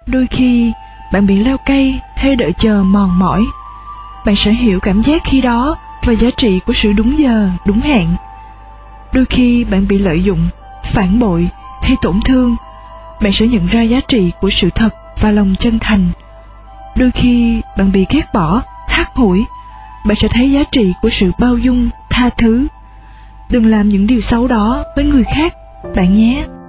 Đôi khi bạn bị leo cây hay đợi chờ mòn mỏi. Bạn sẽ hiểu cảm giác khi đó và giá trị của sự đúng giờ, đúng hẹn. Đôi khi bạn bị lợi dụng, phản bội hay tổn thương. Bạn sẽ nhận ra giá trị của sự thật và lòng chân thành. Đôi khi bạn bị ghét bỏ, hắt hủi. Bạn sẽ thấy giá trị của sự bao dung, tha thứ. Đừng làm những điều xấu đó với người khác, bạn nhé.